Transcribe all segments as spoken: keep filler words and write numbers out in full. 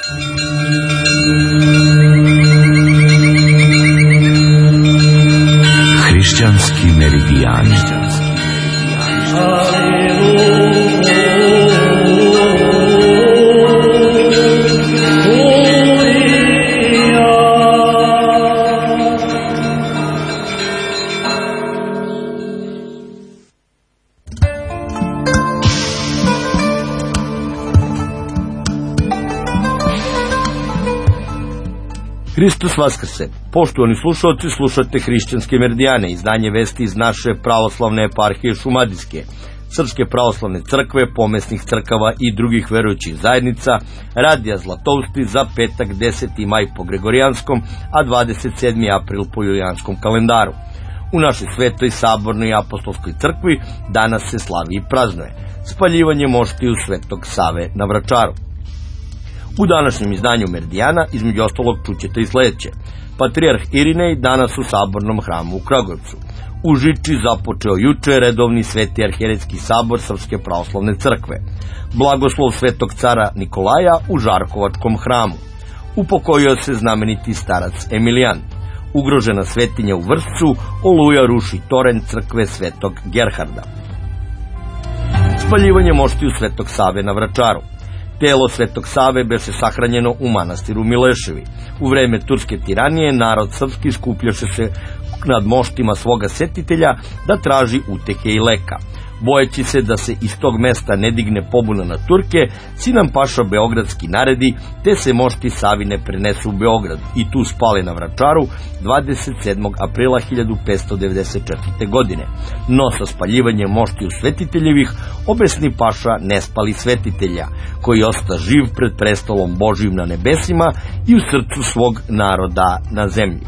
Hrišćanski meridijani. Hristos vaskrse! Poštovani slušalci, slušate Hrišćanske meridijane, izdanje vesti iz naše pravoslavne eparhije Šumadijske, Srpske pravoslavne crkve, pomesnih crkava i drugih verujućih zajednica, Radija Zlatovsti za petak deseti maj po Gregorijanskom, a dvadeset sedmi april po Julijanskom kalendaru. U našoj svetoj, sabornoj i apostolskoj crkvi danas se slavi i praznuje spaljivanje moštiju Svetog Save na Vračaru. U današnjem izdanju Meridijana, između ostalog, čućete i sledeće. Patrijarh Irinej danas u Sabornom hramu u Kragujevcu. U Žiči započeo juče redovni Sveti arhijerejski sabor Srpske pravoslavne crkve. Blagoslov Svetog cara Nikolaja u Žarkovačkom hramu. Upokojio se znameniti starac Emilijan. Ugrožena svetinja u Vršcu, oluja ruši toranj crkve Svetog Gerharda. Spaljivanje moštiju Svetog Save na Vračaru. Telo Svetog Save beše sahranjeno u manastiru Mileševi. U vreme turske tiranije narod srpski skupljaše se nad moštima svoga svetitelja da traži utehe i leka. Bojeći se da se iz tog mesta ne digne pobuna na Turke, Sinan Paša Beogradski naredi, te se mošti Savine prenesu u Beograd i tu spale na Vračaru dvadeset sedmog aprila hiljadu petsto devedeset četvrte. godine. No sa spaljivanjem moštiju svetiteljevih obesni Paša ne spali svetitelja, koji osta živ pred prestolom Božijim na nebesima i u srcu svog naroda na zemlji.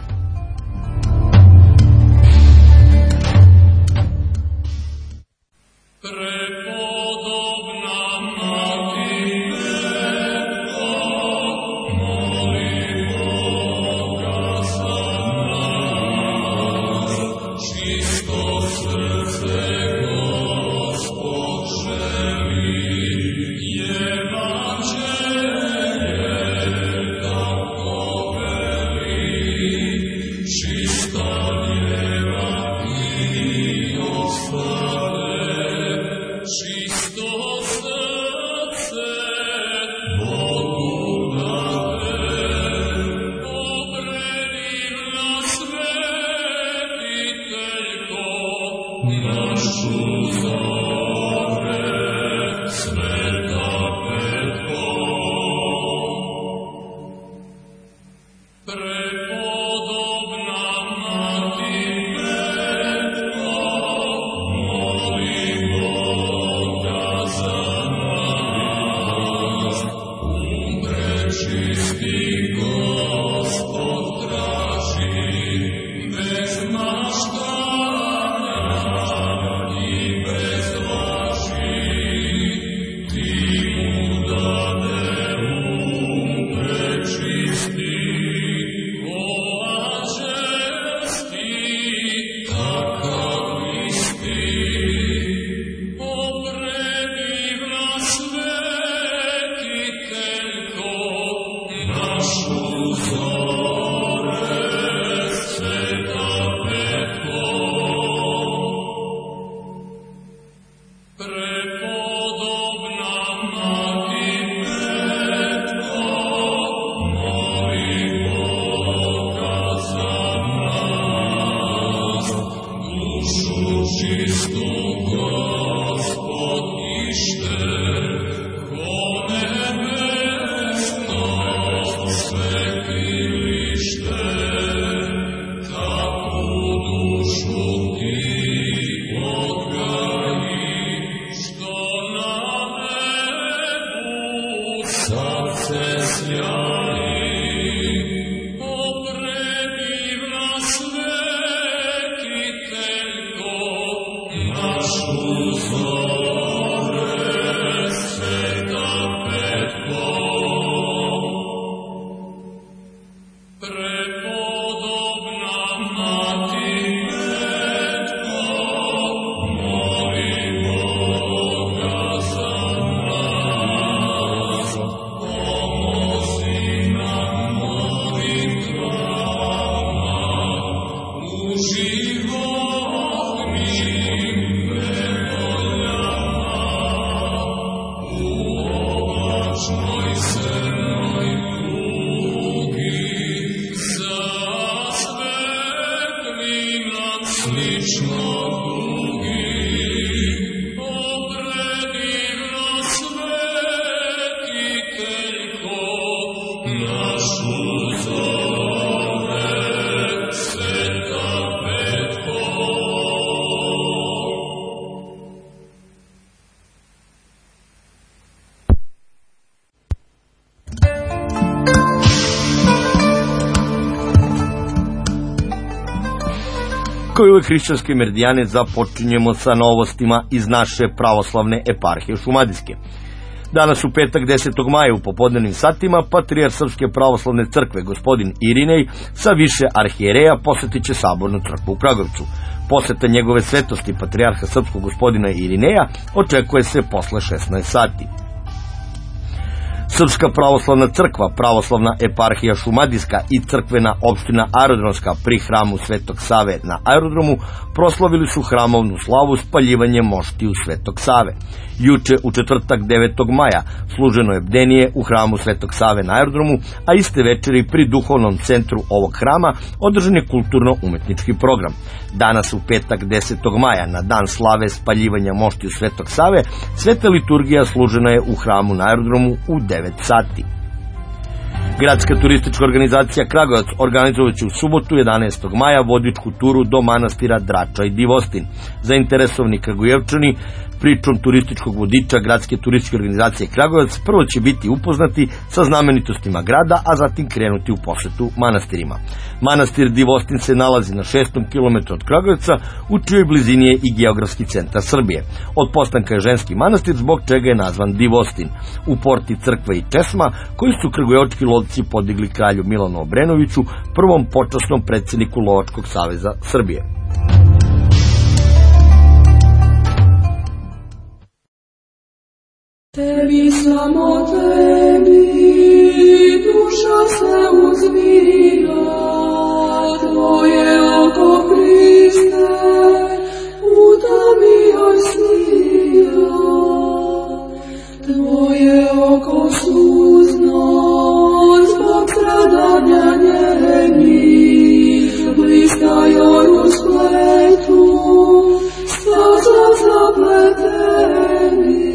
Kao i ove hrišćanske meridijane započinjemo sa novostima iz naše pravoslavne eparhije Šumadijske. Danas u petak desetog maja u popodnevnim satima patrijarh Srpske pravoslavne crkve gospodin Irinej sa više arhijereja posetit će sabornu crkvu u Kragujevcu. Poseta njegove svetosti patrijarha srpskog gospodina Irineja očekuje se posle šesnaest sati. Srpska pravoslavna crkva, pravoslavna eparhija Šumadijska i crkvena opština Aerodromska pri hramu Svetog Save na aerodromu proslavili su hramovnu slavu spaljivanjem moštiju Svetog Save. Juče u četvrtak devetog maja služeno je bdenije u hramu Svetog Save na aerodromu, a iste večeri pri duhovnom centru ovog hrama održan je kulturno-umetnički program. Danas u petak desetog maja, na dan slave spaljivanja moštiju Svetog Save, sveta liturgija služena je u hramu na aerodromu u devet sati. Gradska turistička organizacija Kragujevac organizovaće u subotu jedanaestog maja vodičku turu do manastira Drača i Divostin. Zainteresovani Kragujevčani pričom turističkog vodiča Gradske turističke organizacije Kragujevac prvo će biti upoznati sa znamenitostima grada, a zatim krenuti u posetu manastirima. Manastir Divostin se nalazi na šestom kilometru od Kragujevca, u čijoj blizini je i geografski centar Srbije. Od postanka je ženski manastir, zbog čega je nazvan Divostin. U porti crkva i česma, koji su kragujevački lovci podigli kralju Milanu Obrenoviću, prvom počasnom predsjedniku Lovačkog saveza Srbije. Tebi, samo tebi, duša se uzvira, tvoje oko Hriste, u tami joj svira. Tvoje oko suzno, zbog stradanja njeni, blista joj u spletu, staza zapleteni.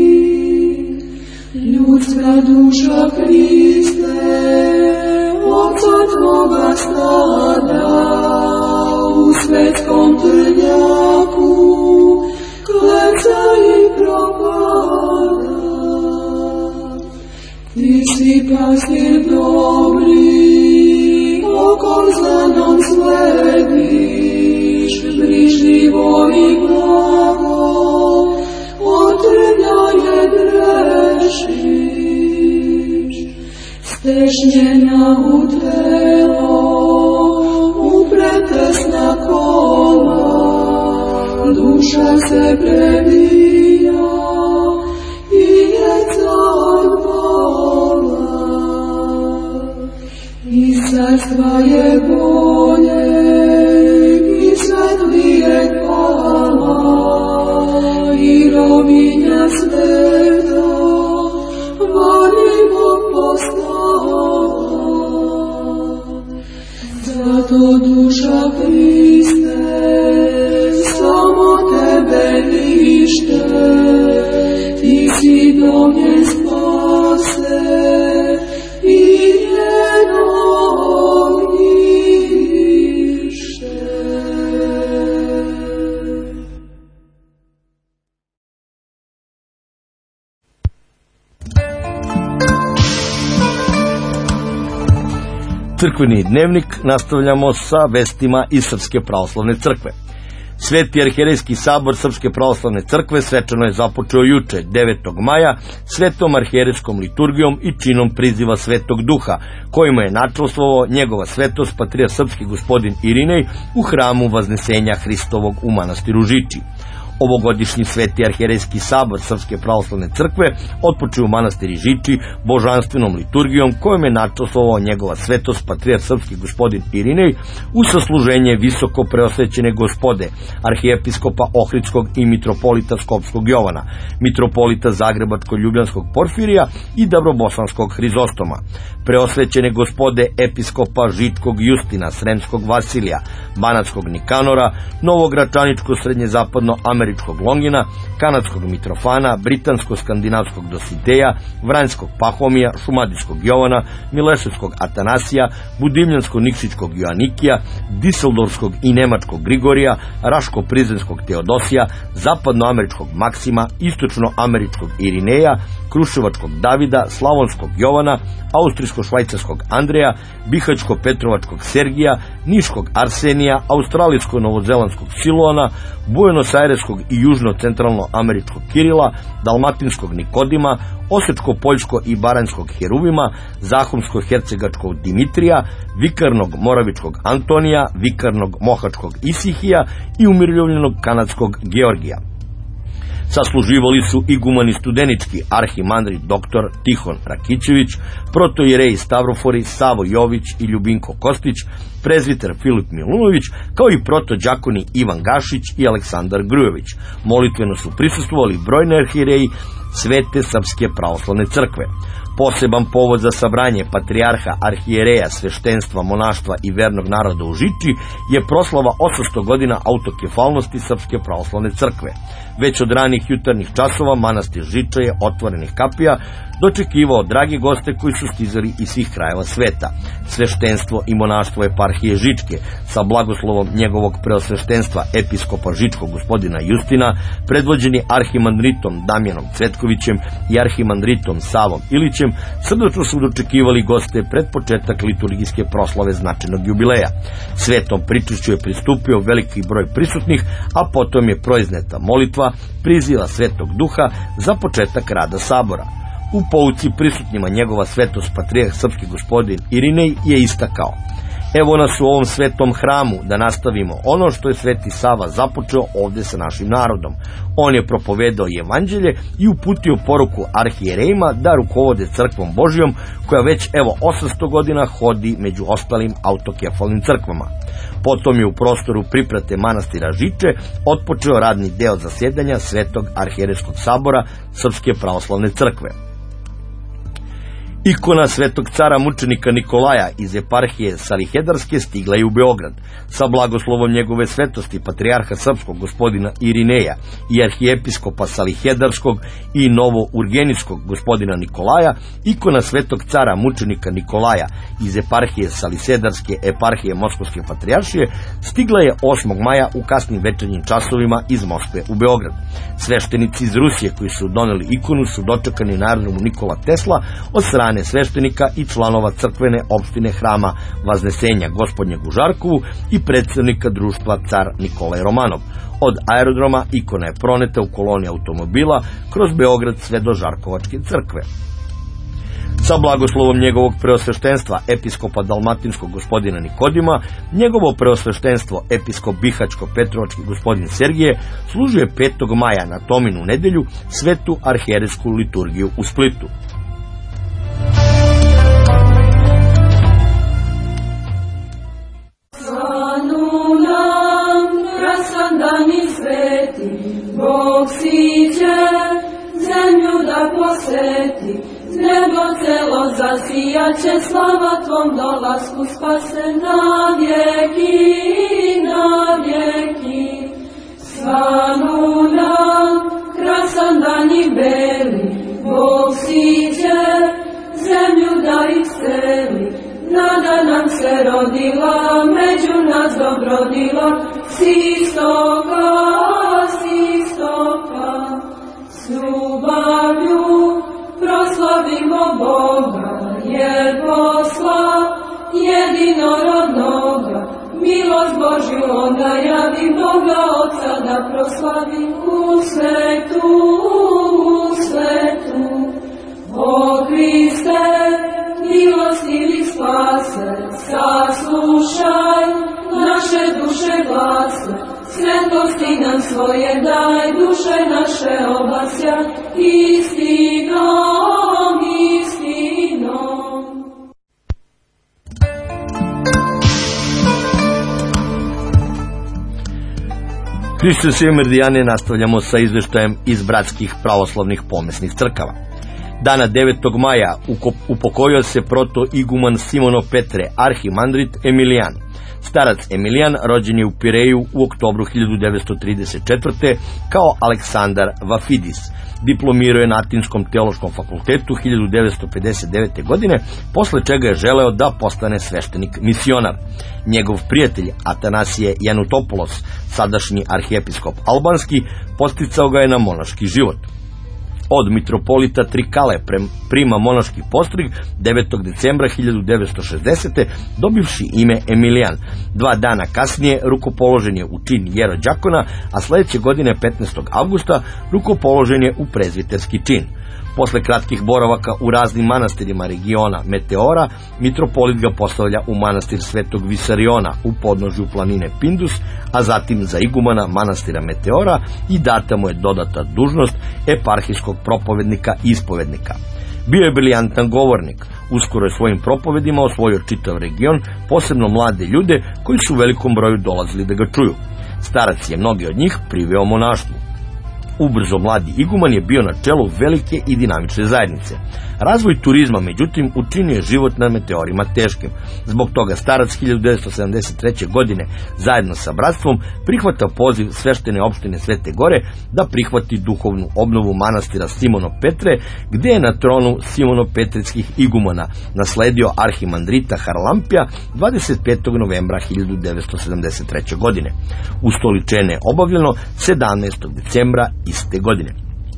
Ljudska duša Hriste, Otca Tvoga strada, u svetskom trnjaku, kleca i propada. Ti si pastir dobri, okom znanom slediš, brižljivo i blago, od trnja je drešiš. Stešnjena u telo, u pretesna kola, duša se prebija i jeca od bola. I carstva je bolje, i svetlije hvala, i robinja sveta, volimo postala. Zato duša Hriste, samo tebe lište, ti si do nje spase i njeno ognjište. Crkveni dnevnik nastavljamo sa vestima iz Srpske pravoslavne crkve. Sveti arhijerejski sabor Srpske pravoslavne crkve svečano je započeo juče, devetog maja, svetom arhijerejskom liturgijom i činom priziva Svetog Duha, kojima je načelstvovao njegova svetost patrijarh srpski gospodin Irinej u hramu Vaznesenja Hristovog u manastiru Žiči. Ovogodišnji sveti arhijerejski sabor Srpske pravoslavne crkve otpočeo u manastiri Žiči božanstvenom liturgijom kojom je načelstvovao njegova svetost patrijarh srpski gospodin Irinej u sasluženje visoko preosvećene gospode, arhijepiskopa Ohridskog i mitropolita Skopskog Jovana, mitropolita Zagrebačko-Ljubljanskog Porfirija i Dabrobosanskog Hrizostoma, preosvećene gospode episkopa Žičkog Justina, Sremskog Vasilija, Banatskog Nikanora, Novogračaničko-srednjezapadno-američkog američkog Longina, kanadskog Mitrofana, britansko-skandinavskog Dositeja, vranjskog Pahomija, šumadijskog Jovana, mileševskog Atanasija, budimljansko-nikšićkog Joanikija, diseldorskog i nemačkog Grigorija, raško-prizrenskog Teodosija, zapadnoameričkog Maksima, istočnoameričkog Irineja, kruševačkog Davida, slavonskog Jovana, austrijsko-švajcarskog Andreja, bihaćko-petrovačkog Sergija, niškog Arsenija, australijsko-novozelandskog Siloana, buenos-aireskog i južno-centralnoameričkog Kirila, dalmatinskog Nikodima, osečko-poljsko i baranjskog Heruvima, zahumsko-hercegačkog Dimitrija, vikarnog moravičkog Antonija, vikarnog mohačkog Isihija i umirovljenog kanadskog Georgija. Sasluživali su igumani studenički arhimandrit doktor Tihon Rakićević, protoijereji Stavrofori Savo Jović i Ljubinko Kostić, prezviter Filip Milunović, kao i protođakoni Ivan Gašić i Aleksandar Grujović. Molitveno su prisustvovali brojni arhijereji Svete Srpske pravoslavne crkve. Poseban povod za sabranje patrijarha, arhijereja, sveštenstva, monaštva i vernog naroda u Žiči je proslava osamsto godina autokefalnosti Srpske pravoslavne crkve. Već od ranih jutarnjih časova manastir Žiča je otvorenih kapija dočekivao dragi goste koji su stizali iz svih krajeva sveta. Sveštenstvo i monaštvo eparhije Žičke sa blagoslovom njegovog preosveštenstva episkopa Žičkog gospodina Justina, predvođeni arhimandritom Damjanom Cvetkovićem i arhimandritom Savom Ilićem, srdačno su dočekivali goste pred početak liturgijske proslave značajnog jubileja. Svetom pričešću je pristupio veliki broj prisutnih, a potom je proizneta molitva prizila Svetog Duha za početak rada sabora. U pouci prisutnjima njegova svetost patrijarh srpski gospodin Irinej je istakao: evo nas u ovom svetom hramu da nastavimo ono što je Sveti Sava započeo ovdje sa našim narodom. On je propovedao evanđelje i uputio poruku arhijerejima da rukovode crkvom Božijom koja već evo osamsto godina hodi među ostalim autokefalnim crkvama. Potom je u prostoru priprate manastira Žiče otpočeo radni deo zasjedanja Svetog arhijerejskog sabora Srpske pravoslavne crkve. Ikona svetog cara mučenika Nikolaja iz eparhije Salihedarske stigla je u Beograd. Sa blagoslovom njegove svetosti patrijarha srpskog gospodina Irineja i arhijepiskopa Salihedarskog i novourgenijskog gospodina Nikolaja, ikona svetog cara mučenika Nikolaja iz eparhije Salihedarske eparhije Moskovske patrijaršije stigla je osmog maja u kasnim večernjim časovima iz Moskve u Beograd. Sveštenici iz Rusije koji su doneli ikonu su dočekani na aerodromu Nikola Tesla od strane sveštenika i članova crkvene opštine hrama Vaznesenja Gospodnjeg u Žarkovu i predstavnika društva Car Nikolaj Romanov. Od aerodroma ikona je proneta u koloni automobila kroz Beograd sve do Žarkovačke crkve. Sa blagoslovom njegovog preosveštenstva episkopa dalmatinskog gospodina Nikodima, njegovo preosveštenstvo episkop bihaćko-petrovački gospodin Sergije služuje petog maja na Tominu nedelju svetu arhijerejsku liturgiju u Splitu. Dani sveti, Bog siđe, zemlju da posveti, nebo celo zasijaće, slava tvom dolasku spase na vjeki, na vjeki. Svanu nam, krasan dan i beli, Bog siđe, zemlju da isceli, nada nam se rodila, među nas dobrodila, s istoka, s istoka. S ljubavlju proslavimo Boga, jer posla jedinorodnoga, milost Božju onda javi, Boga Otca da proslavi u svetu, u svetu. O Kriste, milostivi spase, saslušaj naše duše glase, svetosti nam svoje daj, duše naše obasja, istinom, istinom. Hrišćanske merdijane nastavljamo sa izveštajem iz bratskih pravoslavnih pomesnih crkava. Dana devetog maja upokojio se protoiguman Simono Petre, arhimandrit Emilijan. Starac Emilijan rođen je u Pireju u oktobru hiljadu devetsto trideset četvrte. kao Aleksandar Vafidis. Diplomirao je na Atinskom teološkom fakultetu hiljadu devetsto pedeset devete. godine, posle čega je želeo da postane sveštenik misionar. Njegov prijatelj Atanasije Janutopoulos, sadašnji arhijepiskop albanski, podsticao ga je na monaški život. Od mitropolita Trikale prima monaški postrig devetog decembra hiljadu devetsto šezdesete. dobivši ime Emilijan. Dva dana kasnije rukopoložen je u čin jerođakona, a sledeće godine petnaestog avgusta rukopoložen je u prezviterski čin. Posle kratkih boravaka u raznim manastirima regiona Meteora, mitropolit ga postavlja u manastir Svetog Visariona u podnožju planine Pindus, a zatim za igumana manastira Meteora i data mu je dodata dužnost eparhijskog propovednika i ispovednika. Bio je briljantan govornik, uskoro je svojim propovedima osvojio čitav region, posebno mlade ljude koji su u velikom broju dolazili da ga čuju. Starac je mnogi od njih priveo monaštvu. Ubrzo mladi iguman je bio na čelu velike i dinamične zajednice. Razvoj turizma, međutim, učinio je život na Meteorima teškim. Zbog toga starac hiljadu devetsto sedamdeset treće. godine zajedno sa bratstvom prihvata poziv sveštene opštine Svete Gore da prihvati duhovnu obnovu manastira Simono Petre, gde je na tronu Simono-petritskih igumana nasledio arhimandrita Harlampija dvadeset petog novembra hiljadu devetsto sedamdeset treće. godine. Ustoličenje je obavljeno sedamnaestog decembra iste godine.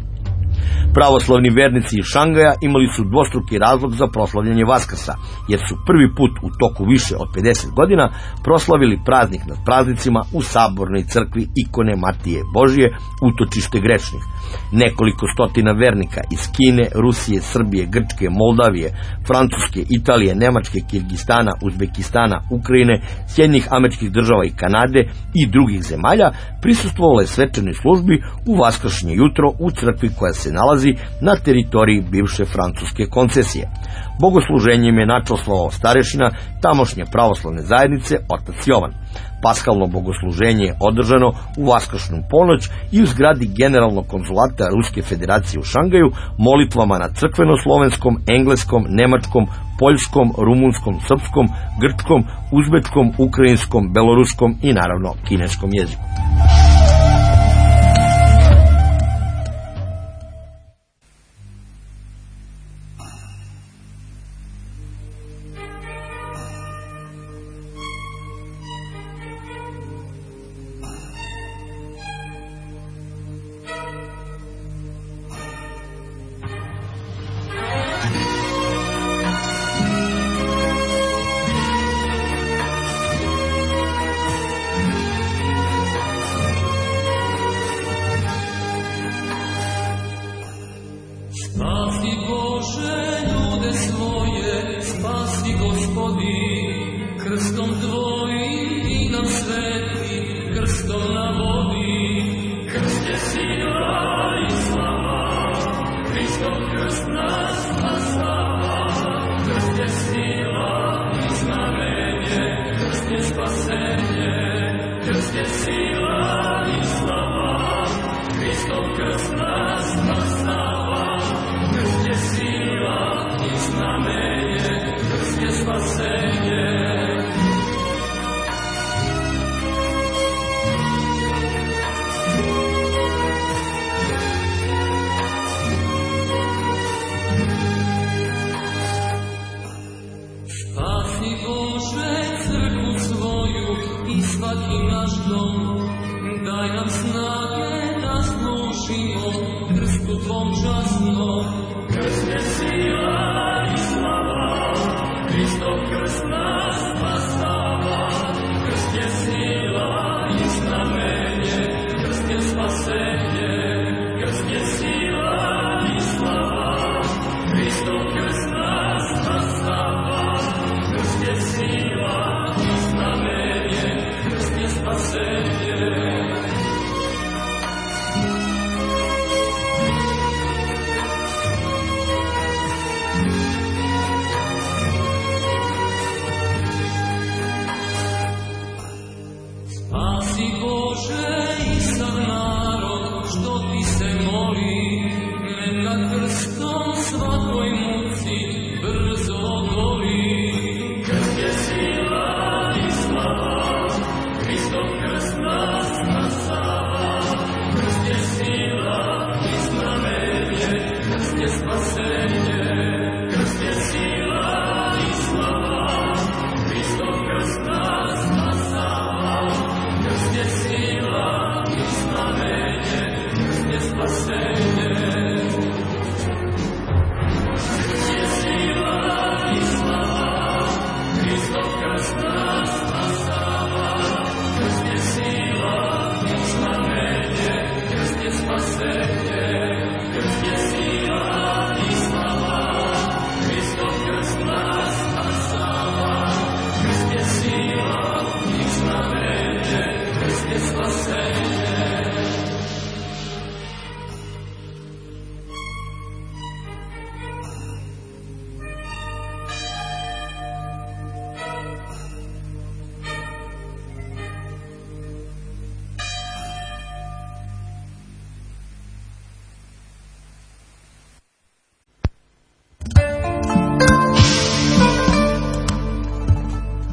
Pravoslavni vernici iz Šangaja imali su dvostruki razlog za proslavljanje Vaskrsa, jer su prvi put u toku više od pedeset godina proslavili praznik nad praznicima u sabornoj crkvi ikone Matije Božije, utočište grešnih. Nekoliko stotina vernika iz Kine, Rusije, Srbije, Grčke, Moldavije, Francuske, Italije, Nemačke, Kirgistana, Uzbekistana, Ukrajine, Sjedinjenih Američkih Država i Kanade i drugih zemalja prisustvovalo je svečanoj službi u vaskršnje jutro u crkvi koja se nalazi na teritoriji bivše francuske koncesije. Bogosluženjem je načastvovao starešina tamošnje pravoslavne zajednice otac Jovan. Paskalno bogosluženje je održano u vaskršnu ponoć i u zgradi generalnog konzulata Ruske federacije u Šangaju molitvama na crkveno-slovenskom, engleskom, nemačkom, poljskom, rumunskom, srpskom, grčkom, uzbečkom, ukrajinskom, beloruskom i naravno kineskom jeziku. Spasi Bože ljude svoje, spasi Gospodi, krstom Tvojim i nam sveti, krstom na vodi. Krst je sila i slava, Hristov krst nas spasava. Krst je sila i znamenje, krst je spasenje. Krst je sila i slava, Hristov krst nas spasava. Krst je sila i znamenje, krst je spasenje. Spasi Bože crkvu svoju i svaki naš dom, daj nam snage da služimo krstu Tvom časnom. Krst je sila i slava, Hristov krst nas spasava. Krst je sila i znamenje, krst je spasenje. Krst je sila i slava, Hristov krst nas spasava. Krst je sila i znamenje, krst je spasenje.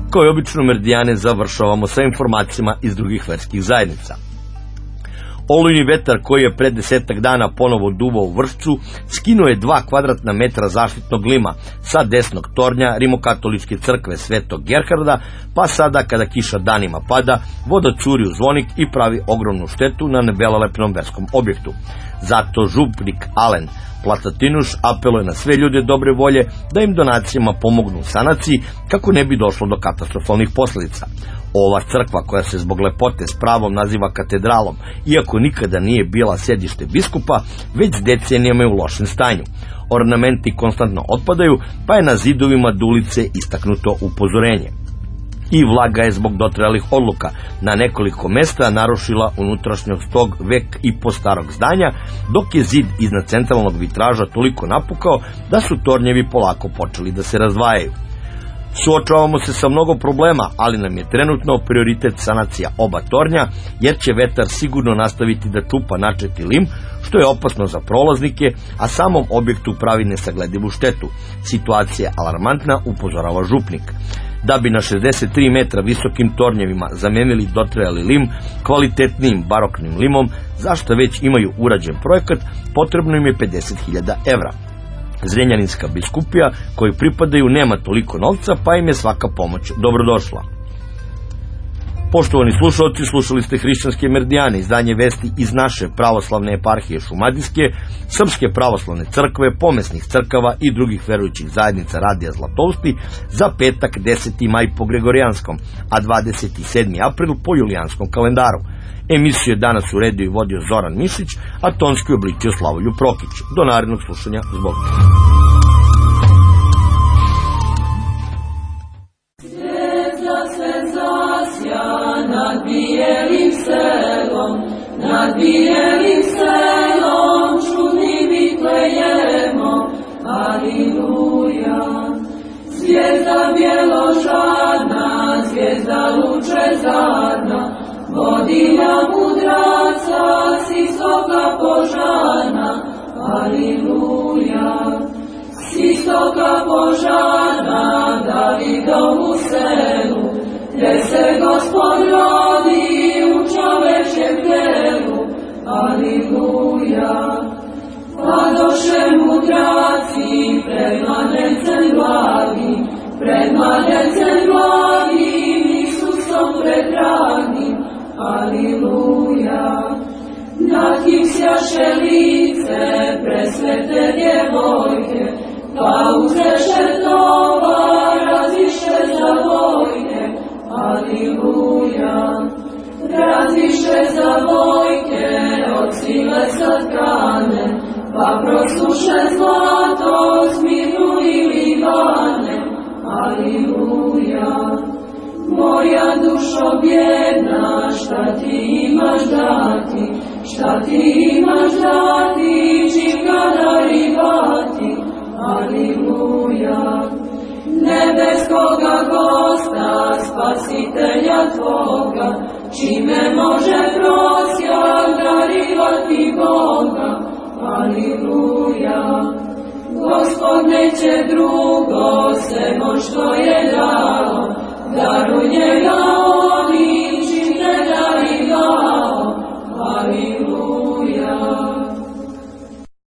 Kao i obično, meridijane završavamo sa informacijama iz drugih verskih zajednica. Olujni vetar koji je pre desetak dana ponovo duvao u Vršcu skinuo je dva kvadratna metra zaštitnog lima sa desnog tornja Rimokatoličke crkve Svetog Gerharda, pa sada kada kiša danima pada, voda curi u zvonik i pravi ogromnu štetu na nebelelepnom verskom objektu. Zato župnik Alen Platatinuš apeluje na sve ljude dobre volje da im donacijama pomognu u sanaciji kako ne bi došlo do katastrofalnih posljedica. Ova crkva, koja se zbog lepote s pravom naziva katedralom, iako nikada nije bila sedište biskupa, već decenijama je u lošem stanju. Ornamenti konstantno otpadaju, pa je na zidovima dulice istaknuto upozorenje. I vlaga je zbog dotrajalih odluka na nekoliko mesta narušila unutrašnjost tog vek i po starog zdanja, dok je zid iznad centralnog vitraža toliko napukao da su tornjevi polako počeli da se razdvajaju. Suočavamo se sa mnogo problema, ali nam je trenutno prioritet sanacija oba tornja, jer će vetar sigurno nastaviti da čupa načeti lim, što je opasno za prolaznike, a samom objektu pravi nesagledivu štetu. Situacija je alarmantna, upozorava župnik. Da bi na šezdeset tri metra visokim tornjevima zamenili dotrajali lim kvalitetnijim baroknim limom, zašto već imaju urađen projekat, potrebno im je pedeset hiljada evra. Zrenjaninska biskupija, koji pripadaju, nema toliko novca, pa im je svaka pomoć dobrodošla. Poštovani slušalci, slušali ste Hrišćanske meridijane, izdanje vesti iz naše pravoslavne eparhije Šumadijske, Srpske pravoslavne crkve, pomesnih crkava i drugih verujućih zajednica Radija Zlatousti za petak deseti maj po Gregorijanskom, a dvadeset sedmi april po Julijanskom kalendaru. Emisiju je danas uredio i vodio Zoran Mišić, a tonski obličio Slavoljub Prokić. Do narednog slušanja, zbog. Nad bijelim selom, nad bijelim selom, čudnim vitlejemo, aliluja. Zvijezda bjeložadna, zvijezda lučezarna, vodilja mudraca, s istoka požarna, aliluja. S istoka požarna, Davidovu selu, gdje se Gospod rodi u čovečjem telu, aliluja. Padoše mudraci pred mladencem blagim, pred mladencem blagim, Isusom predragim, aliluja. Nad kim sjaše lice presvete djevojke, pa uzeše tovar, raziše za vojke, aliluja. Razviše za vojke od sile satkane, pa prosuše zlato, smirnuli Libane, aliluja. Moja dušo bjedna, šta ti imaš dati, šta ti imaš dati, čim ga darivati, aliluja. Nebeskoga gosta, spasitelja tvoga, čime može prosjak darivati Boga, aliluja. Gospod neće drugo, sve što je dao, daruj njega